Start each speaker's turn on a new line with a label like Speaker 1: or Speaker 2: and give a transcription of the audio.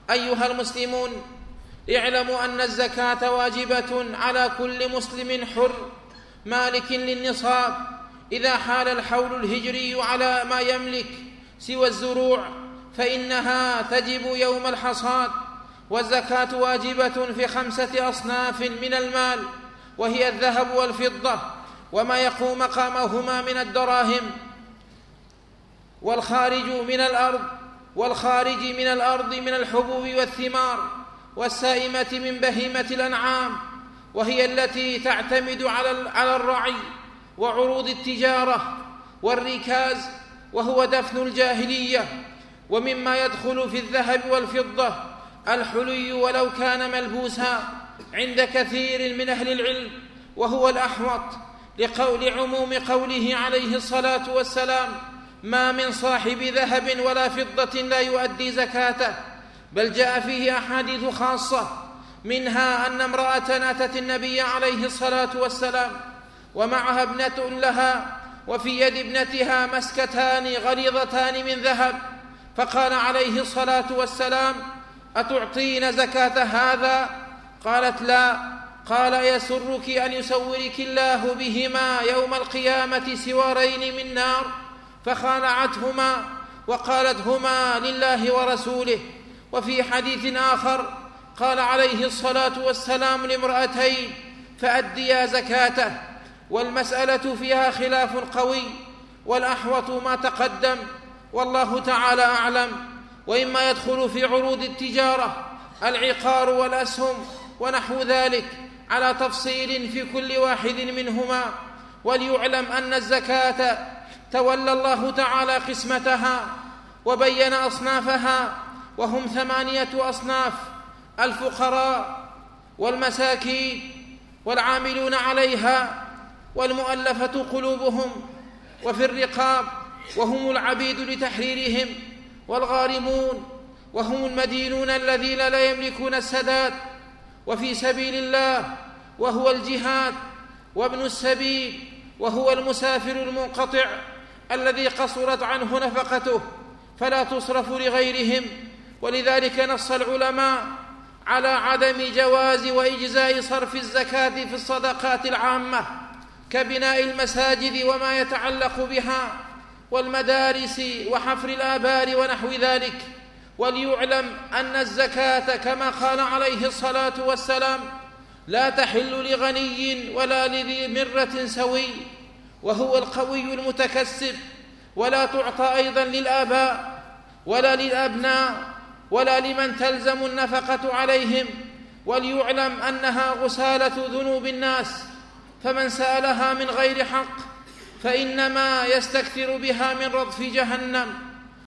Speaker 1: أيها المسلمون، اعلموا أن الزكاة واجبة على كل مسلم حر مالك للنصاب إذا حال الحول الهجري على ما يملك سوى الزروع، فإنها تجب يوم الحصاد. والزكاة واجبة في 5 أصناف من المال، وهي الذهب والفضة وما يقوم مقامهما من الدراهم، والخارج من الأرض من الحبوب والثمار، والسائمة من بهيمة الأنعام، وهي التي تعتمد على الرعي وعروض التجارة والركاز، وهو دفن الجاهلية. ومما يدخل في الذهب والفضة الحلي ولو كان ملبوسا عند كثير من أهل العلم، وهو الأحوط لعموم قوله عليه الصلاة والسلام: ما من صاحب ذهب ولا فضة لا يؤدي زكاته. بل جاء فيه أحاديث خاصة، منها أن امرأة أتت النبي عليه الصلاة والسلام ومعها ابنة لها، وفي يد ابنتها مسكتان غليظتان من ذهب، فقال عليه الصلاة والسلام: أتعطين زكاة هذا؟ قالت: لا. قال: يسرك أن يسورك الله بهما يوم القيامة سوارين من نار؟ فخالعتهما وقالت: هما لله ورسوله. وفي حديث آخر قال عليه الصلاة والسلام لامرأتين: فأديا زكاته. والمسألة فيها خلاف قوي، والأحوط ما تقدم، والله تعالى أعلم. وإما يدخل في عروض التجارة العقار والأسهم ونحو ذلك على تفصيل في كل واحد منهما. وليعلم أن الزكاة تولى الله تعالى قسمتها وبين أصنافها، وهم 8 أصناف: الفقراء والمساكين والعاملون عليها والمؤلفة قلوبهم، وفي الرقاب وهم العبيد لتحريرهم، والغارمون وهم المدينون الذين لا يملكون السداد، وفي سبيل الله وهو الجهاد، وابن السبيل وهو المسافر المنقطع الذي قصرت عنه نفقته فلا تصرف لغيرهم. ولذلك نص العلماء على عدم جواز وإجزاء صرف الزكاة في الصدقات العامة كبناء المساجد وما يتعلق بها، والمدارس وحفر الآبار ونحو ذلك. وليعلم أن الزكاة كما قال عليه الصلاة والسلام: لا تحل لغني ولا لذي مرة سوي، وهو القوي المتكسب، ولا تعطى أيضا للآباء ولا للأبناء ولا لمن تلزم النفقة عليهم. وليعلم أنها غسالة ذنوب الناس، فمن سألها من غير حق فإنما يستكثر بها من رضف جهنم.